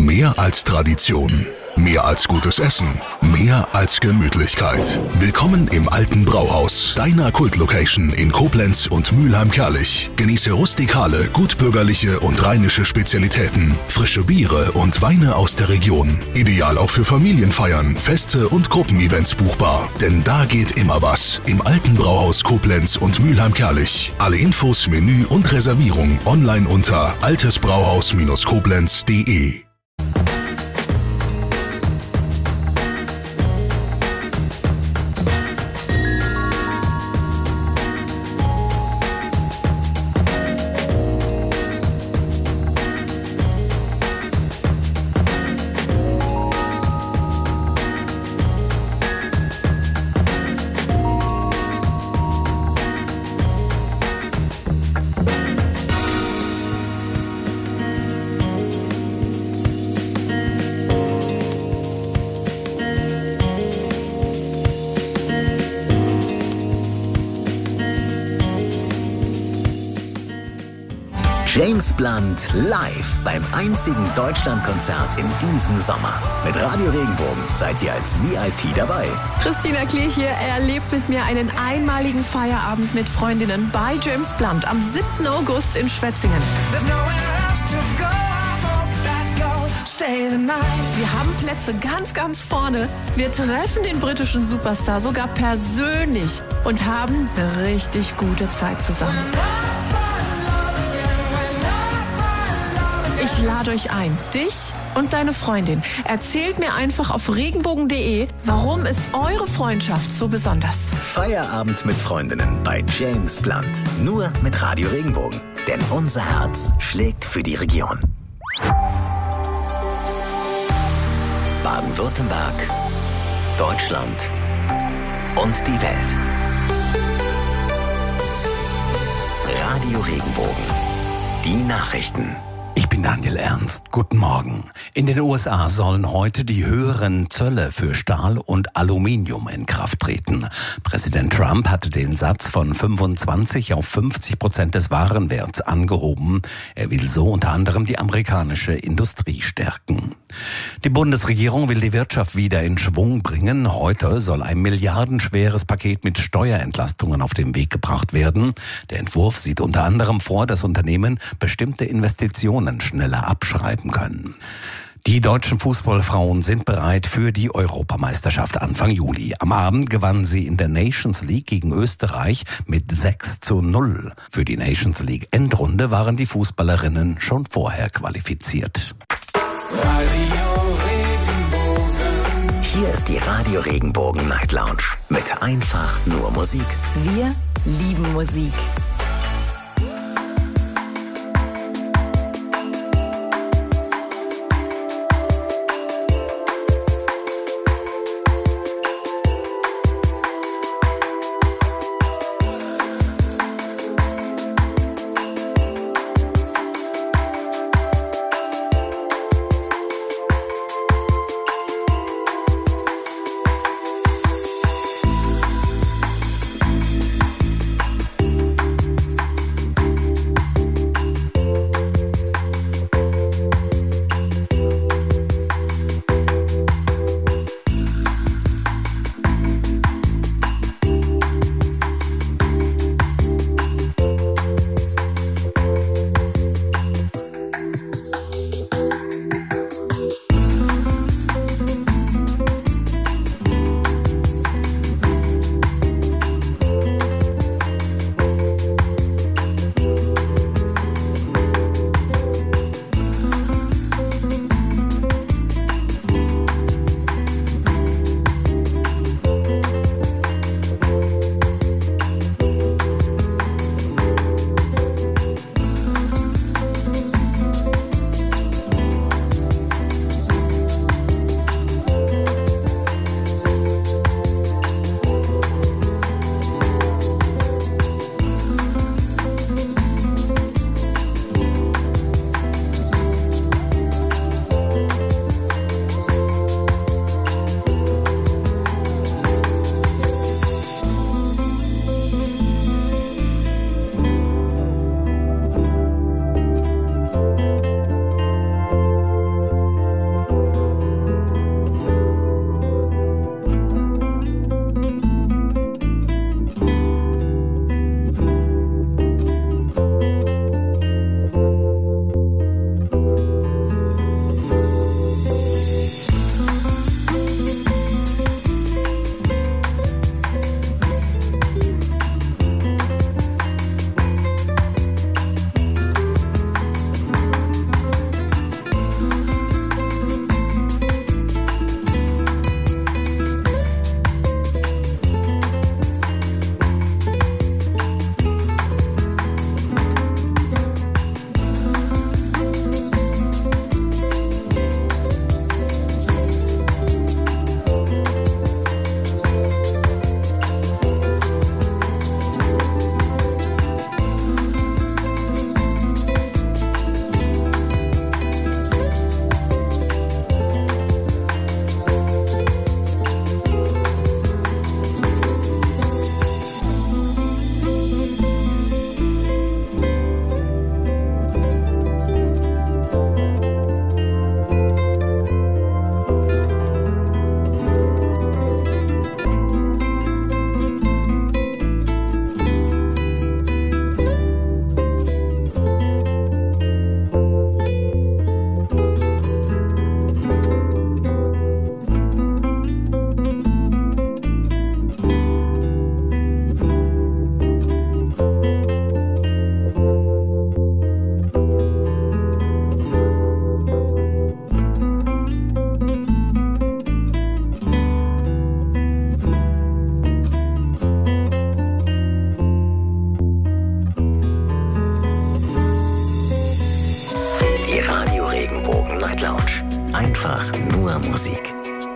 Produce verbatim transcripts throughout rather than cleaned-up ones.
Mehr als Tradition. Mehr als gutes Essen. Mehr als Gemütlichkeit. Willkommen im Alten Brauhaus, deiner Kultlocation in Koblenz und Mülheim-Kärlich. Genieße rustikale, gutbürgerliche und rheinische Spezialitäten, frische Biere und Weine aus der Region. Ideal auch für Familienfeiern, Feste und Gruppenevents buchbar. Denn da geht immer was. Im Alten Brauhaus Koblenz und Mülheim-Kärlich. Alle Infos, Menü und Reservierung online unter altesbrauhaus Koblenz punkt de. James Blunt live beim einzigen Deutschlandkonzert in diesem Sommer. Mit Radio Regenbogen seid ihr als V I P dabei. Christina Klee hier erlebt mit mir einen einmaligen Feierabend mit Freundinnen bei James Blunt am siebten August in Schwetzingen. Wir haben Plätze ganz, ganz vorne. Wir treffen den britischen Superstar sogar persönlich und haben eine richtig gute Zeit zusammen. Ich lade euch ein, dich und deine Freundin. Erzählt mir einfach auf regenbogen punkt de, warum ist eure Freundschaft so besonders. Feierabend mit Freundinnen bei James Blunt. Nur mit Radio Regenbogen. Denn unser Herz schlägt für die Region. Baden-Württemberg, Deutschland und die Welt. Radio Regenbogen. Die Nachrichten. Ich bin Daniel Ernst. Guten Morgen. In den U S A sollen heute die höheren Zölle für Stahl und Aluminium in Kraft treten. Präsident Trump hatte den Satz von fünfundzwanzig auf fünfzig Prozent des Warenwerts angehoben. Er will so unter anderem die amerikanische Industrie stärken. Die Bundesregierung will die Wirtschaft wieder in Schwung bringen. Heute soll ein milliardenschweres Paket mit Steuerentlastungen auf den Weg gebracht werden. Der Entwurf sieht unter anderem vor, dass Unternehmen bestimmte Investitionen schneller abschreiben können. Die deutschen Fußballfrauen sind bereit für die Europameisterschaft Anfang Juli. Am Abend gewannen sie in der Nations League gegen Österreich mit sechs zu null. Für die Nations League Endrunde waren die Fußballerinnen schon vorher qualifiziert. Hier ist die Radio Regenbogen Night Lounge mit einfach nur Musik. Wir lieben Musik. Einfach nur Musik.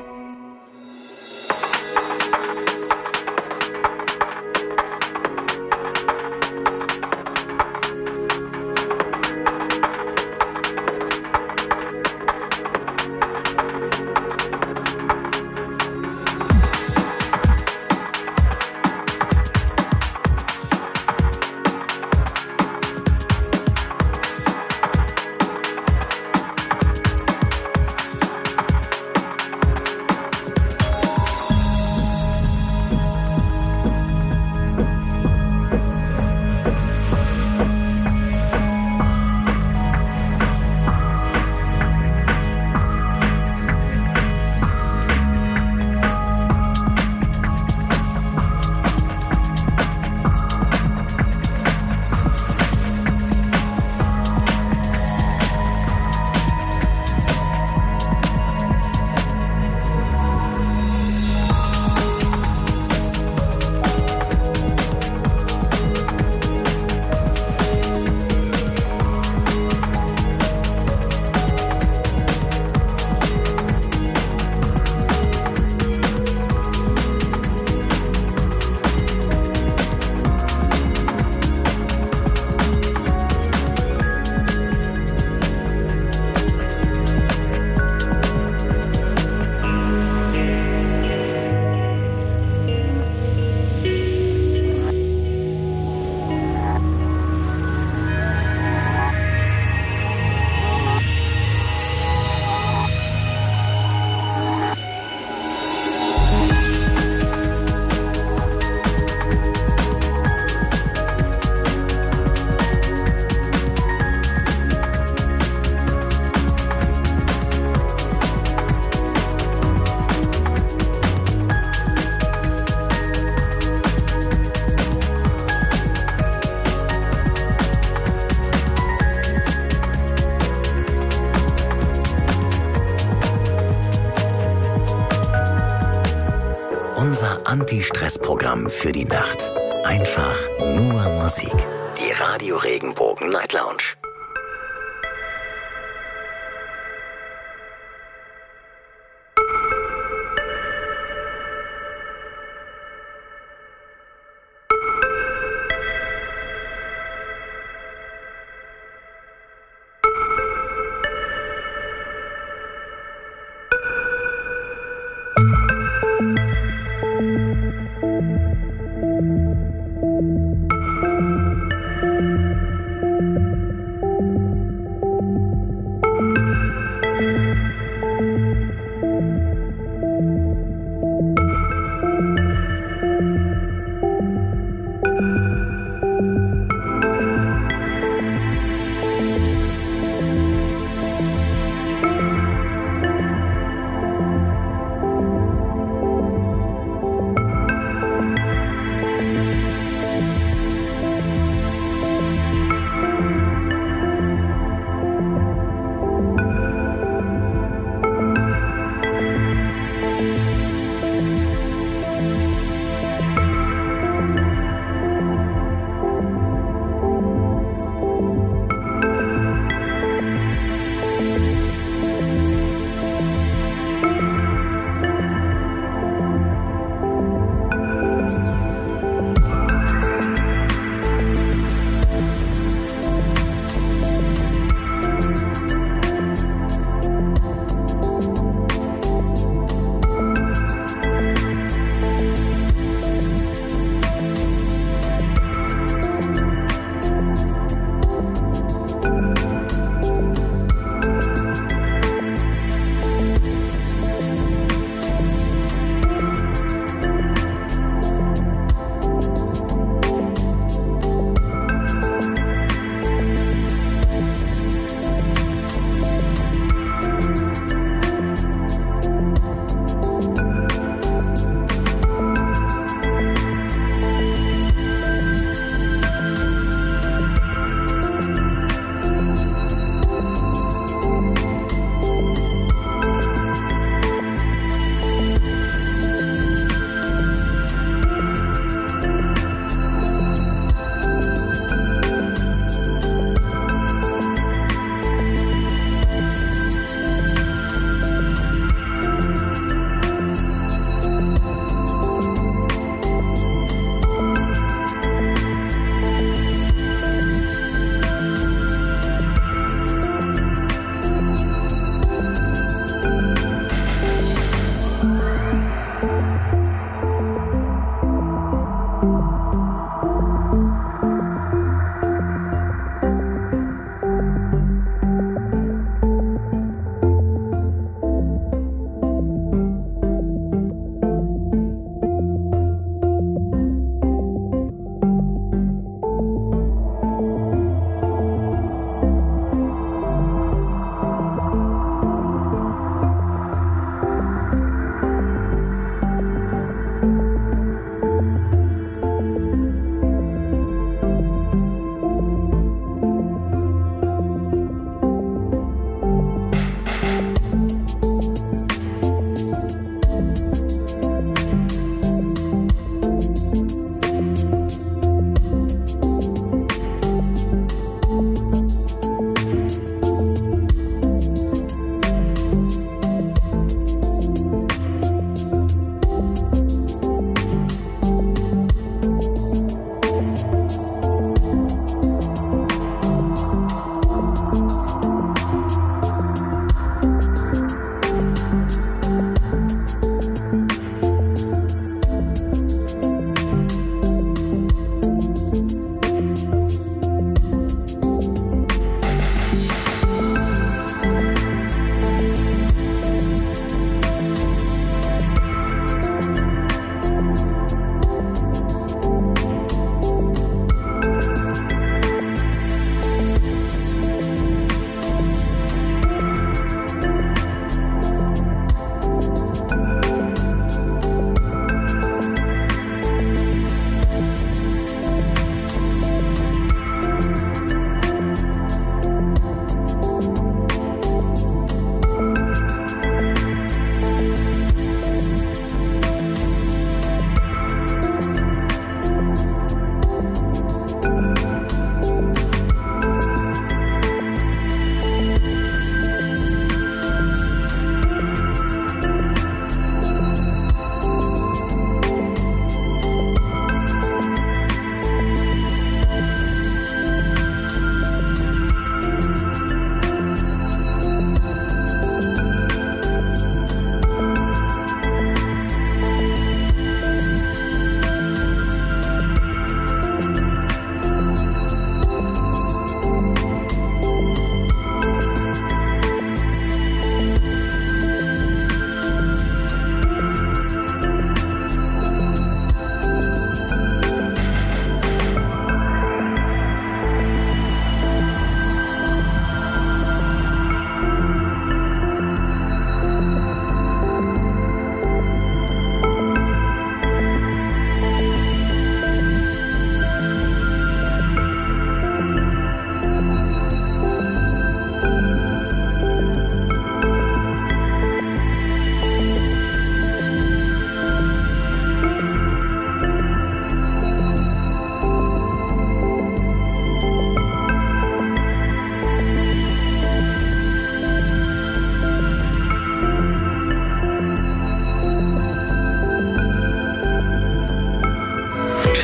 Unser Anti-Stress-Programm für die Nacht. Einfach nur Musik. Die Radio Regenbogen Night Lounge.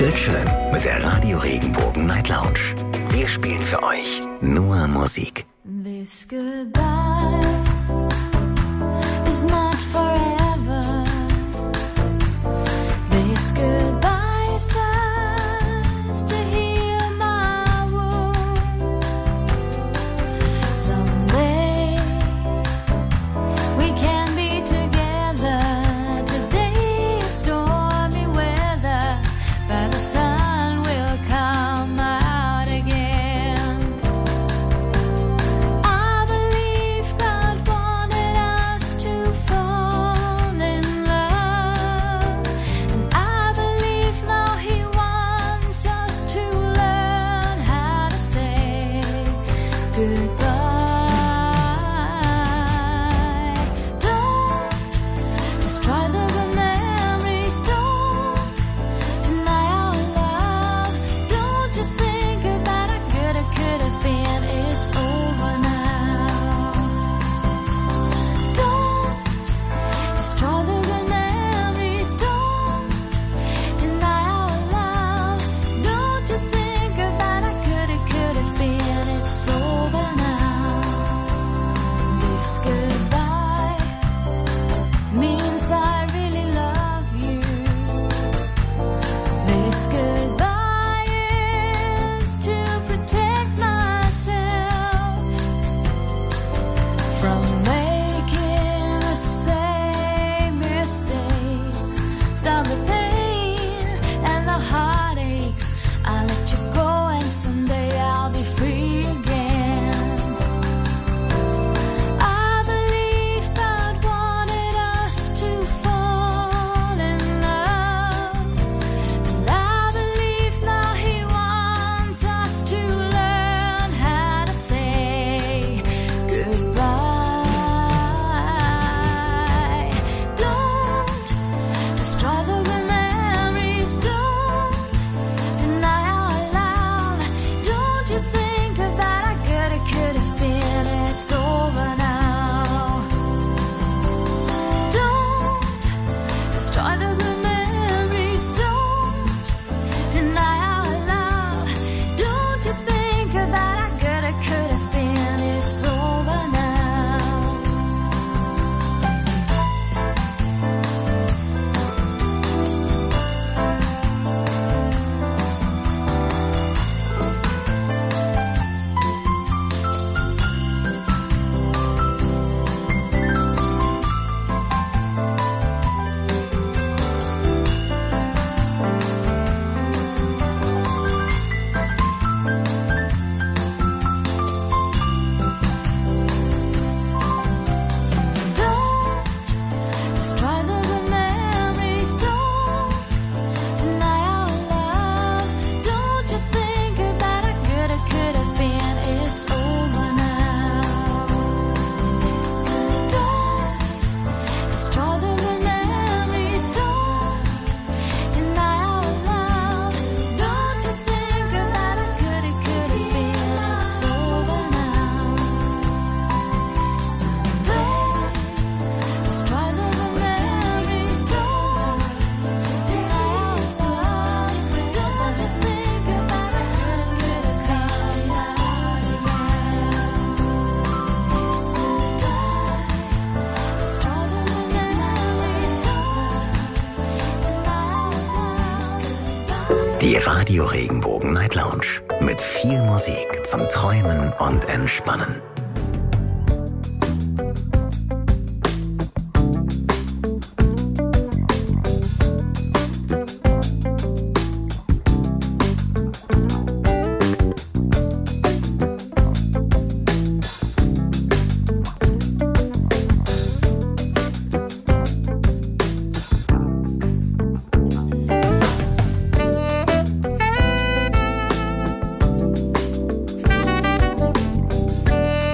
Chillt schön mit der Radio Regenbogen Night Lounge. Wir spielen für euch nur Musik. This goodbye is not forever. This goodbye is just to heal my wounds. Someday we can be together. Today is stormy weather, but the sun will come out again. I believe God wanted us to fall in love, and I believe now He wants us to learn how to say goodbye. Don't destroy the good memories, don't deny our love. Don't you think about how good it could have been? It's over now. Don't destroy the good memories, don't deny our love. Don't you think about how good it could have been? It's over now. This goodbye means I really love you. This goodbye is to protect myself from making the same mistakes. Stop the pain and the heartaches. I'll let you go and someday I'll be free again. I believe God wanted us to fall in love, and I believe now He wants us to learn how to say goodbye. Don't destroy the good memories, don't deny our love. Don't you think about how good it could have been? It's over now. Don't destroy the good memories, don't deny our love. Don't you think about how good it could have been? It's over now. Don't destroy the good memories, don't deny our love. Don't you think about how good it could have been? It's over now. Don't destroy the good memories, don't deny our love. Don't you think about how good it could have been? It's over now. Don't destroy the good memories, don't deny our love. Don't you think about how good it could have been? It's over now. Destroy the good memories, don't deny our love. Die Radio Regenbogen Night Lounge mit viel Musik zum Träumen und Entspannen. Don't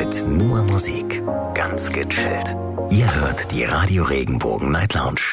mit nur Musik. Ganz gechillt. Ihr hört die Radio Regenbogen Night Lounge.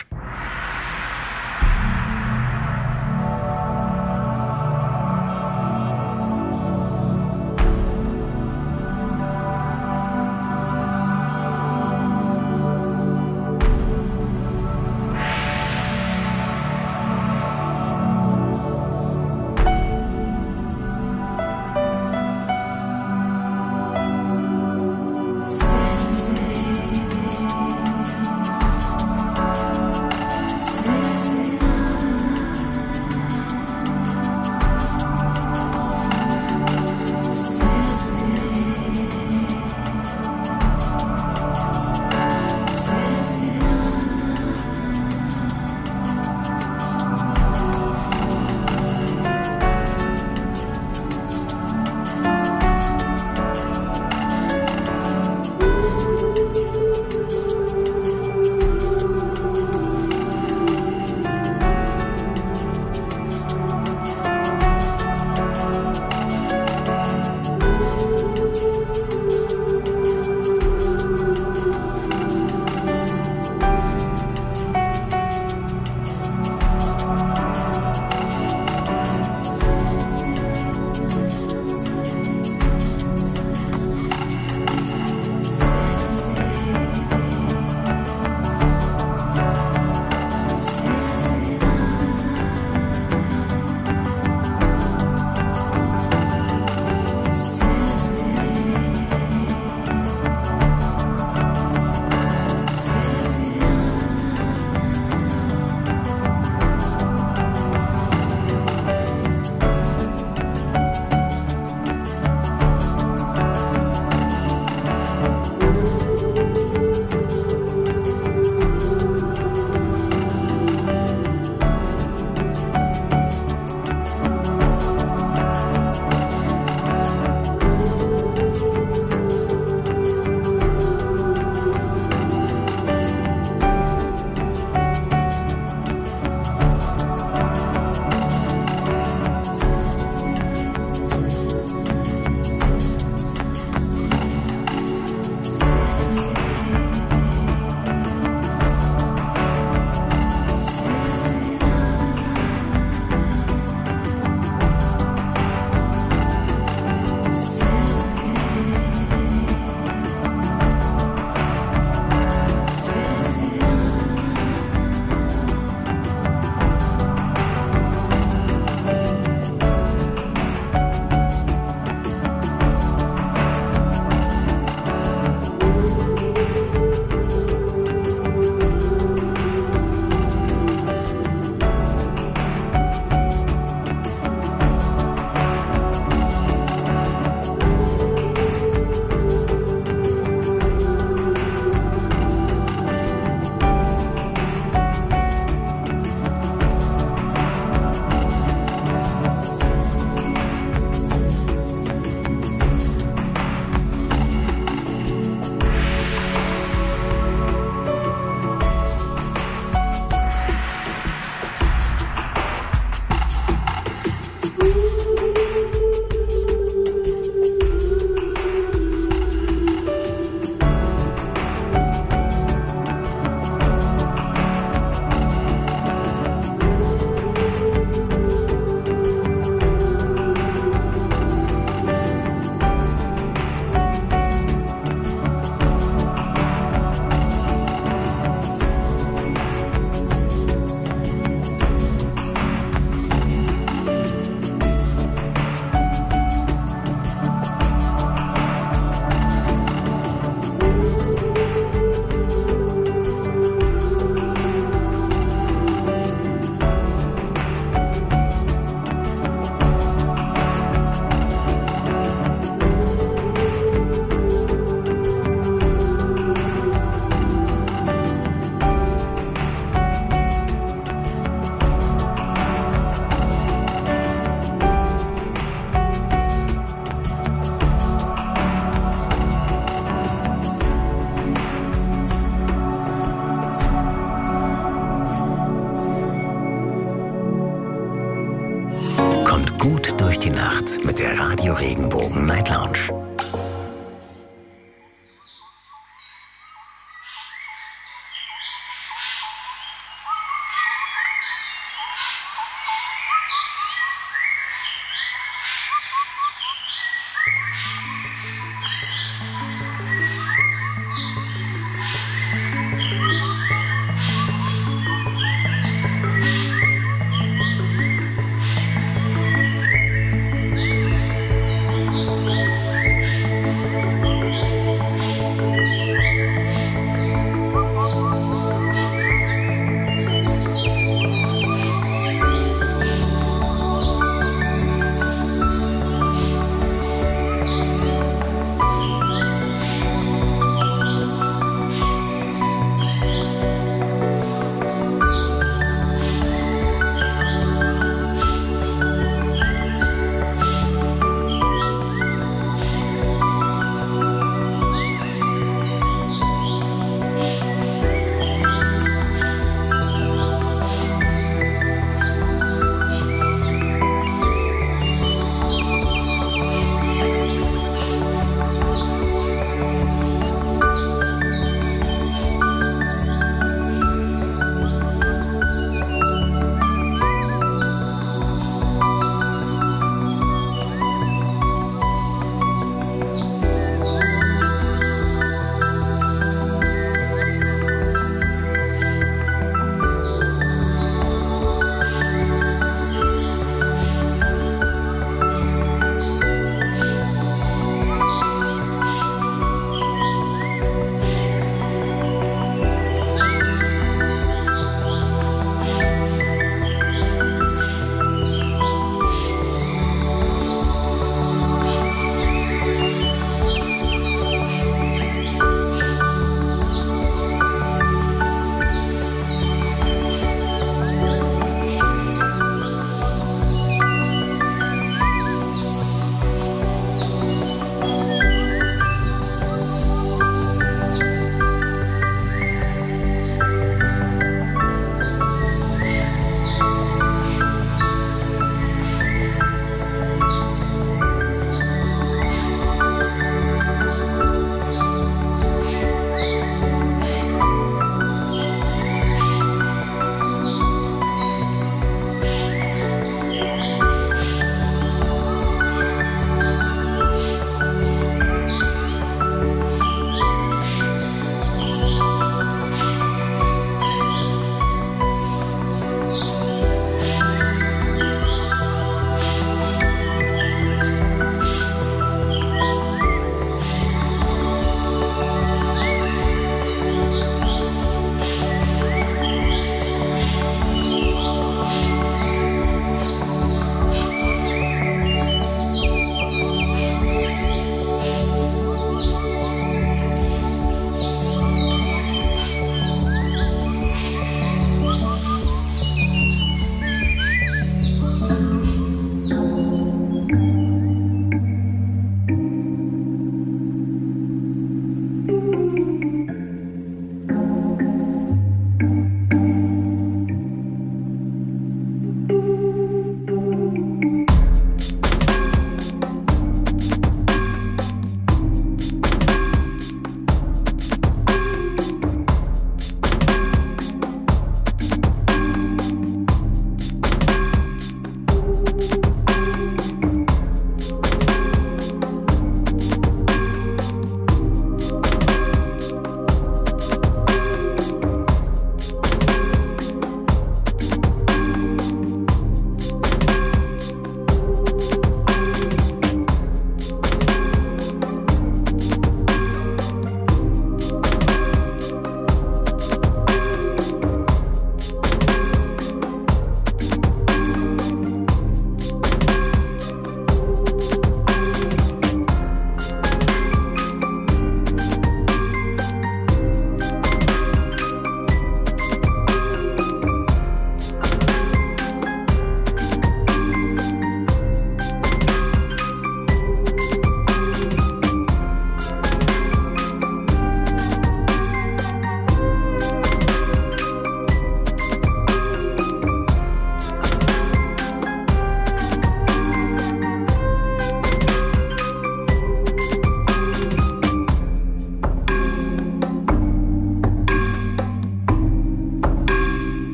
Gut durch die Nacht mit der Radio Regenbogen Night Lounge.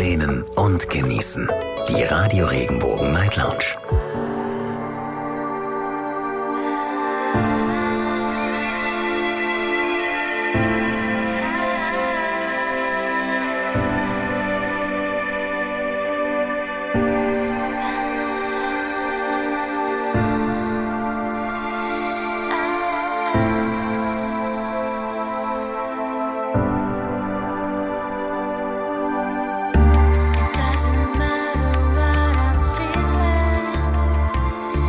zurücklehnen und genießen. Die Radio Regenbogen Night Lounge. Doesn't matter what I'm feeling.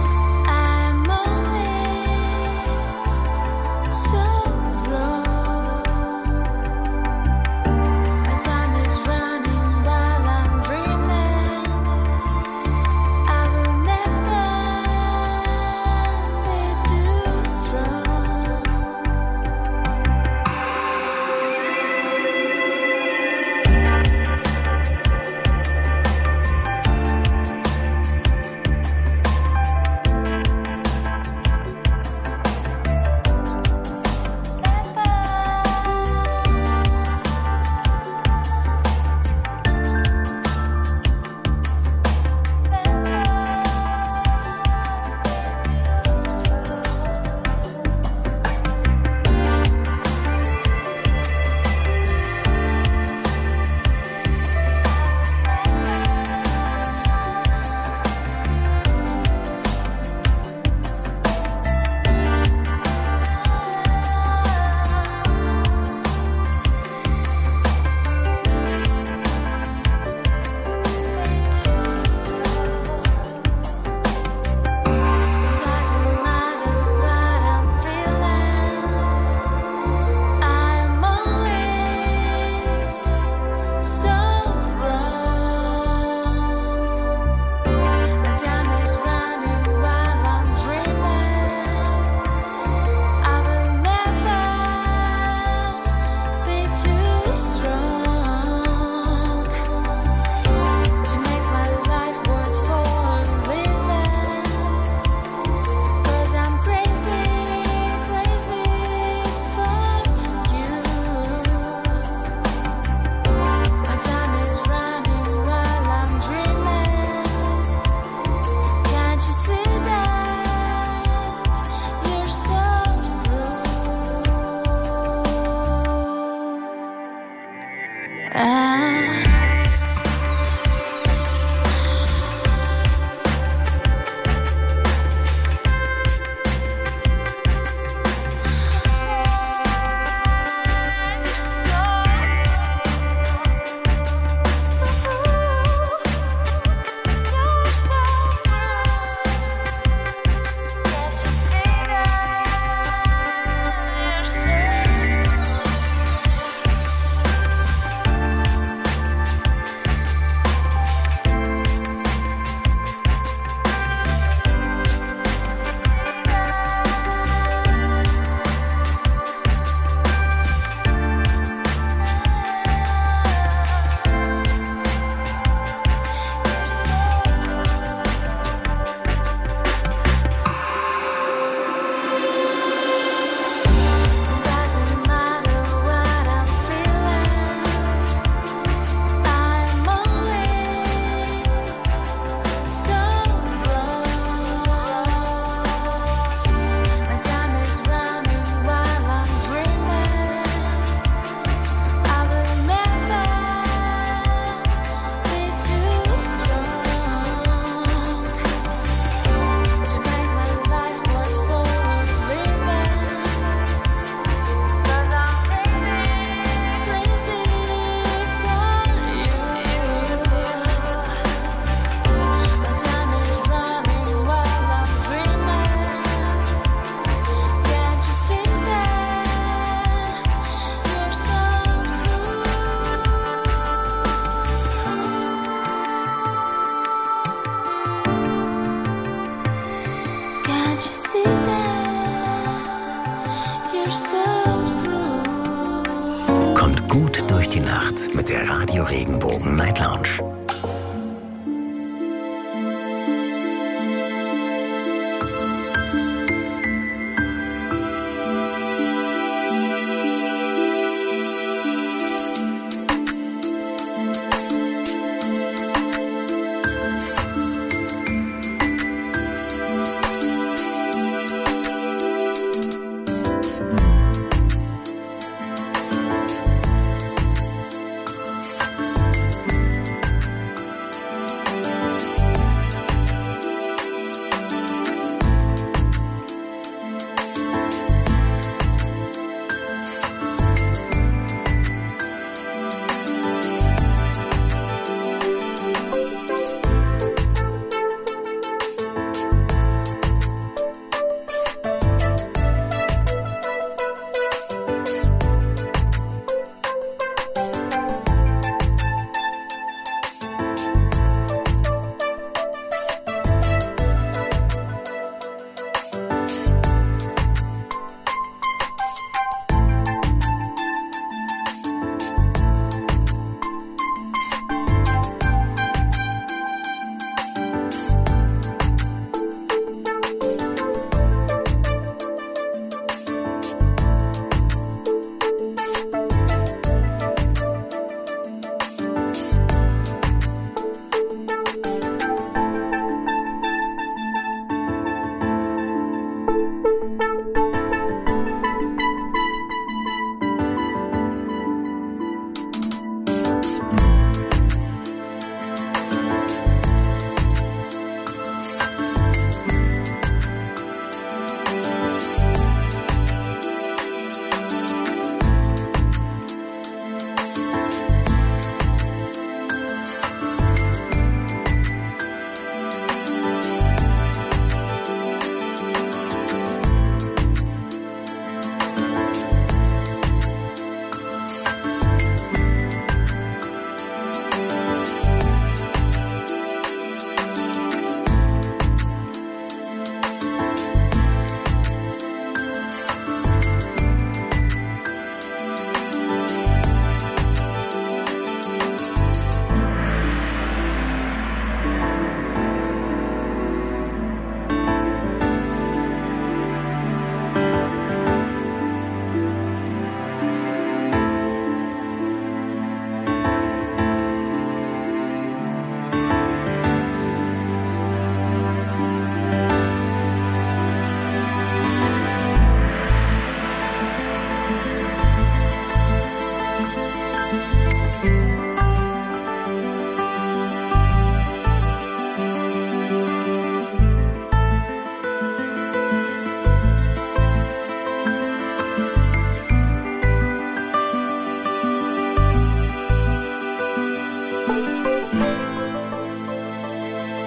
Kommt gut durch die Nacht mit der Radio Regenbogen Night Lounge.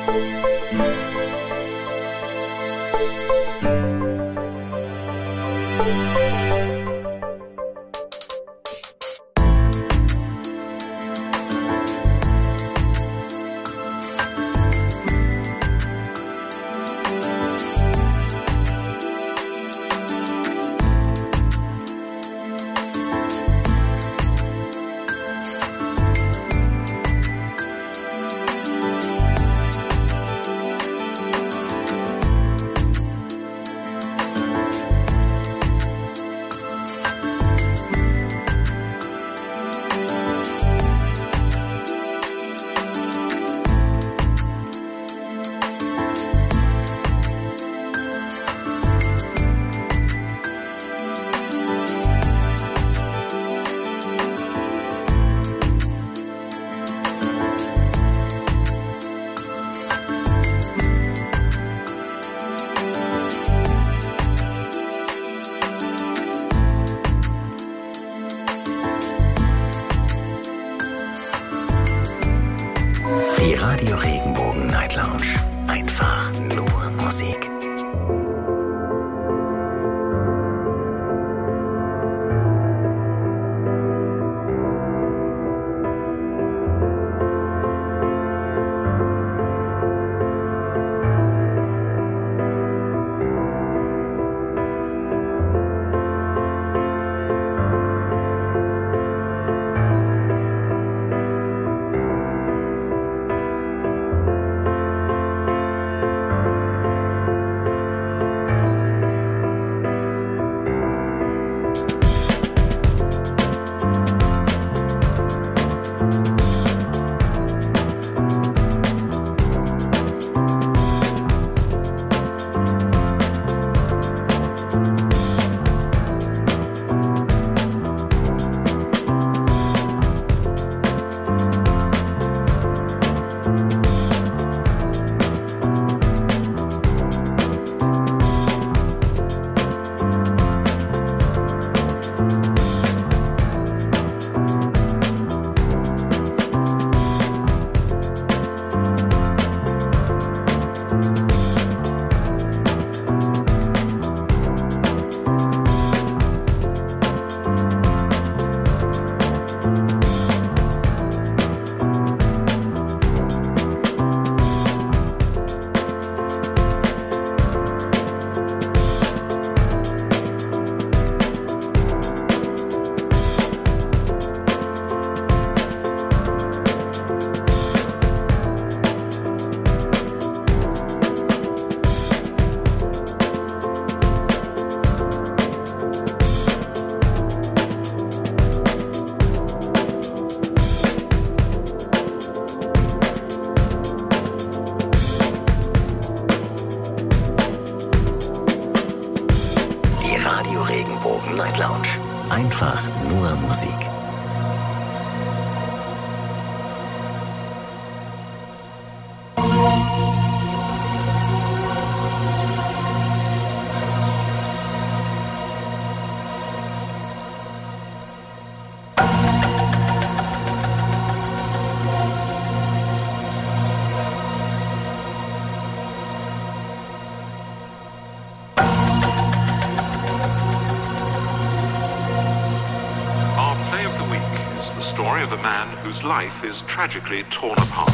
Die Radio Regenbogen Night Lounge. Einfach nur Musik. Radio Regenbogen Night Lounge. Einfach nur Musik. Of a man whose life is tragically torn apart.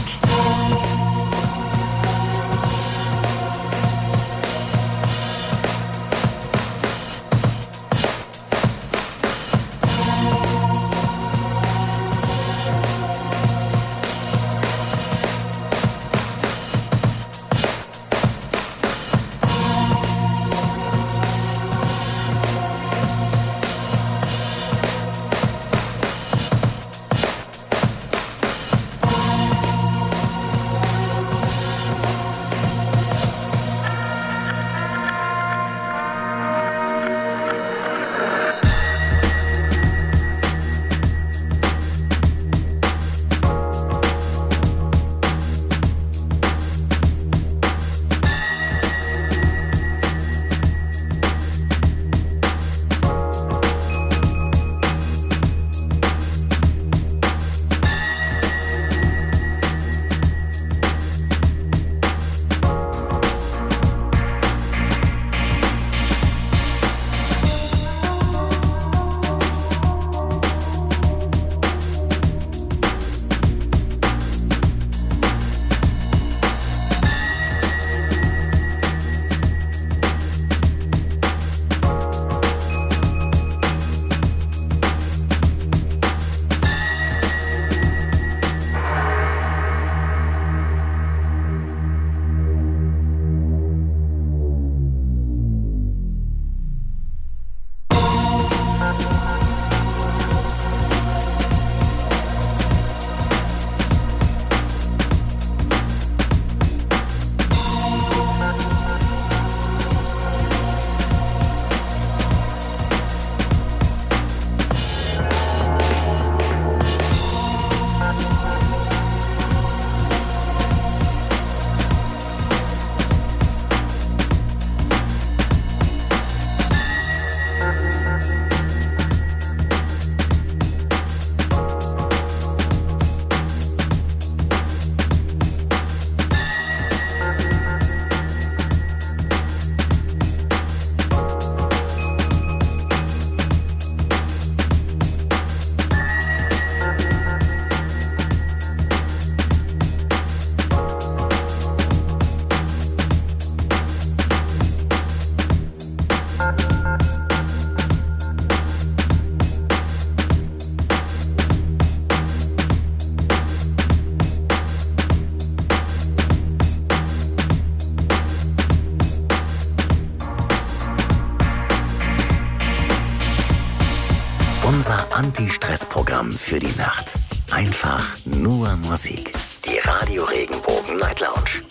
Anti-Stress-Programm für die Nacht. Einfach nur Musik. Die Radio Regenbogen Night Lounge.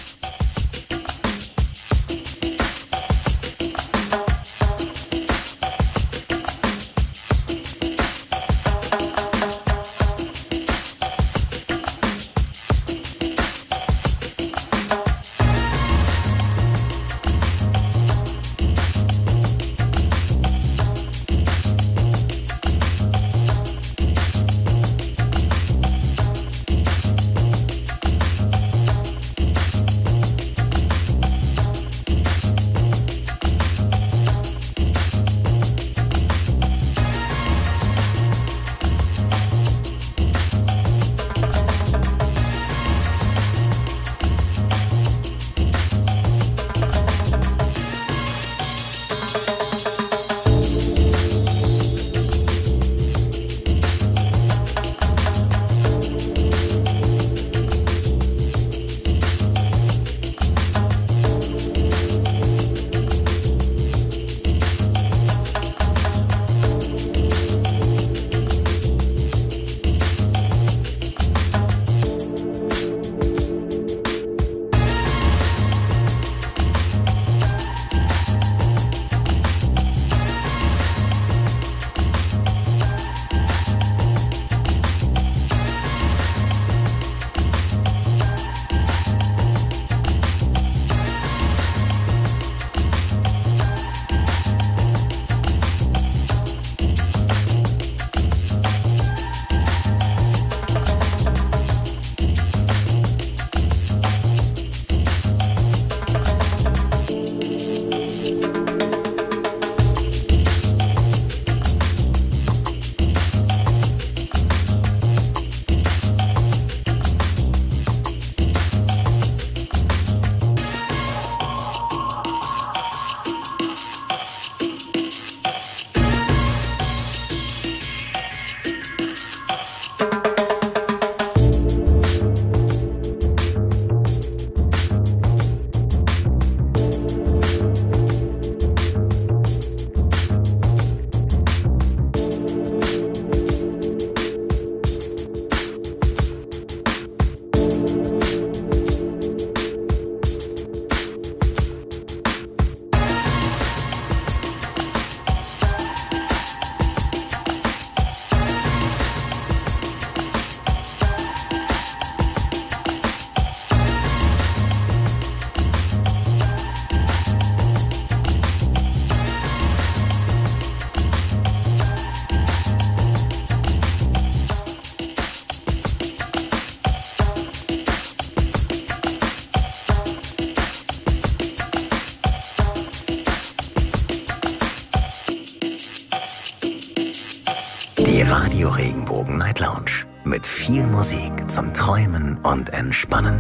Die Radio Regenbogen Night Lounge mit viel Musik zum Träumen und Entspannen.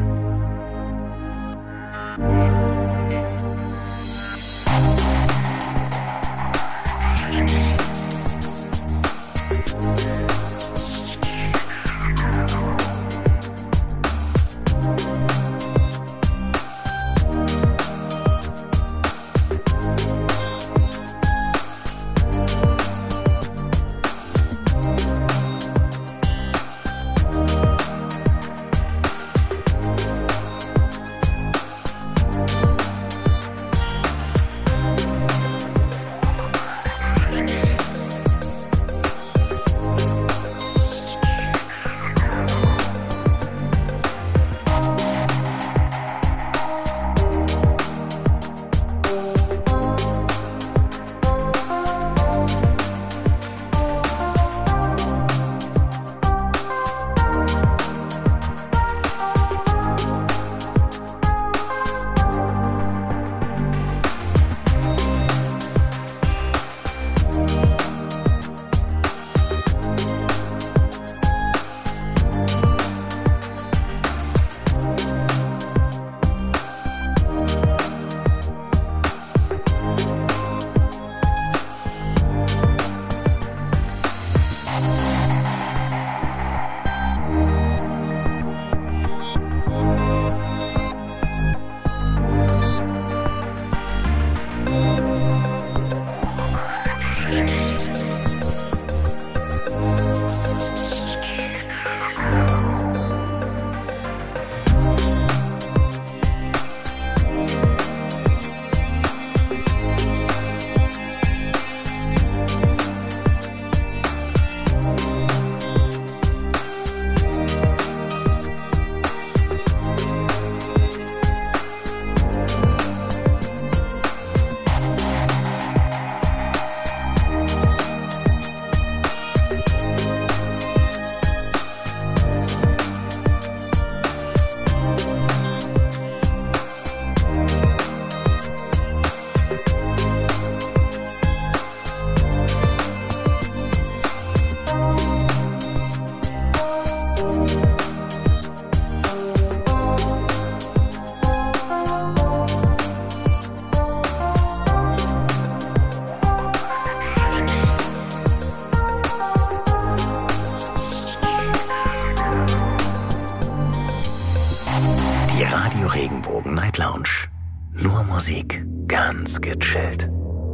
Die Radio Regenbogen Night Lounge. Nur Musik, ganz gechillt.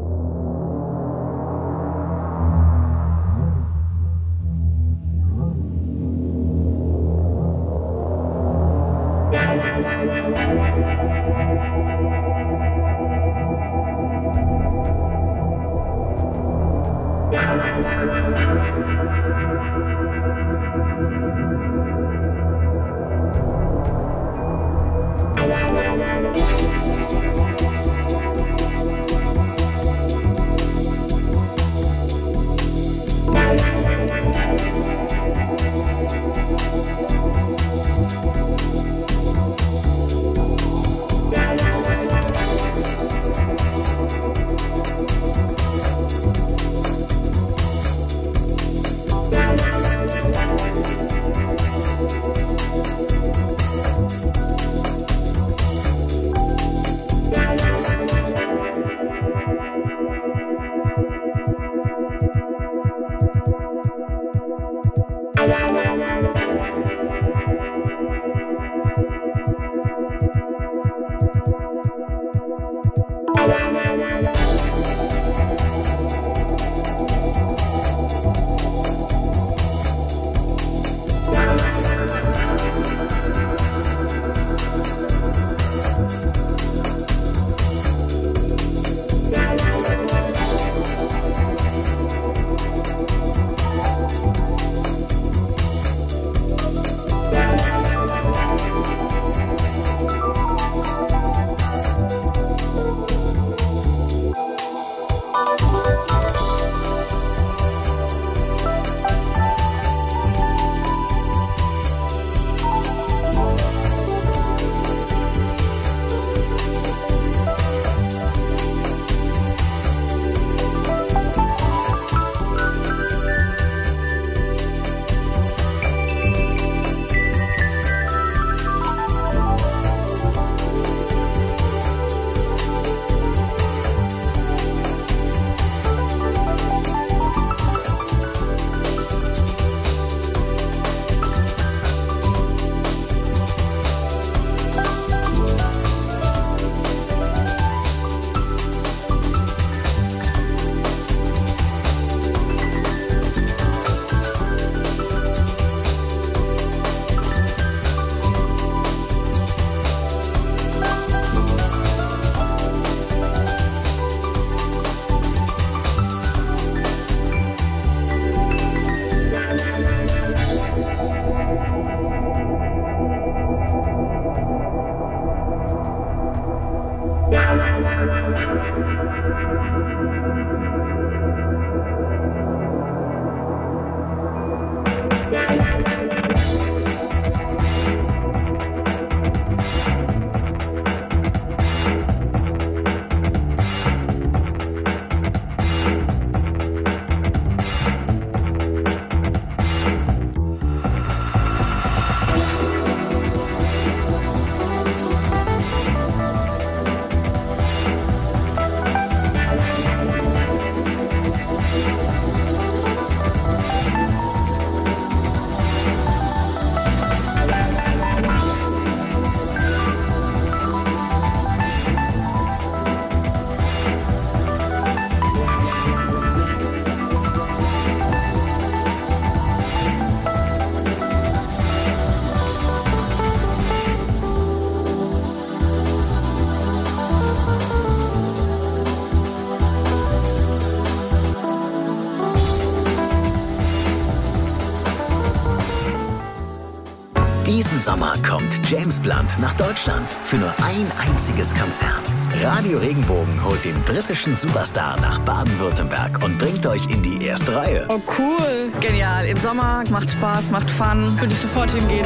Diesen Sommer kommt James Blunt nach Deutschland für nur ein einziges Konzert. Radio Regenbogen holt den britischen Superstar nach Baden-Württemberg und bringt euch in die erste Reihe. Oh cool, genial. Im Sommer, macht Spaß, macht Fun. Würde ich sofort hingehen.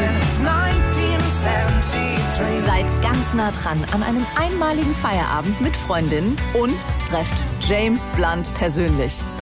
Seid ganz nah dran an einem einmaligen Feierabend mit Freundinnen und trefft James Blunt persönlich.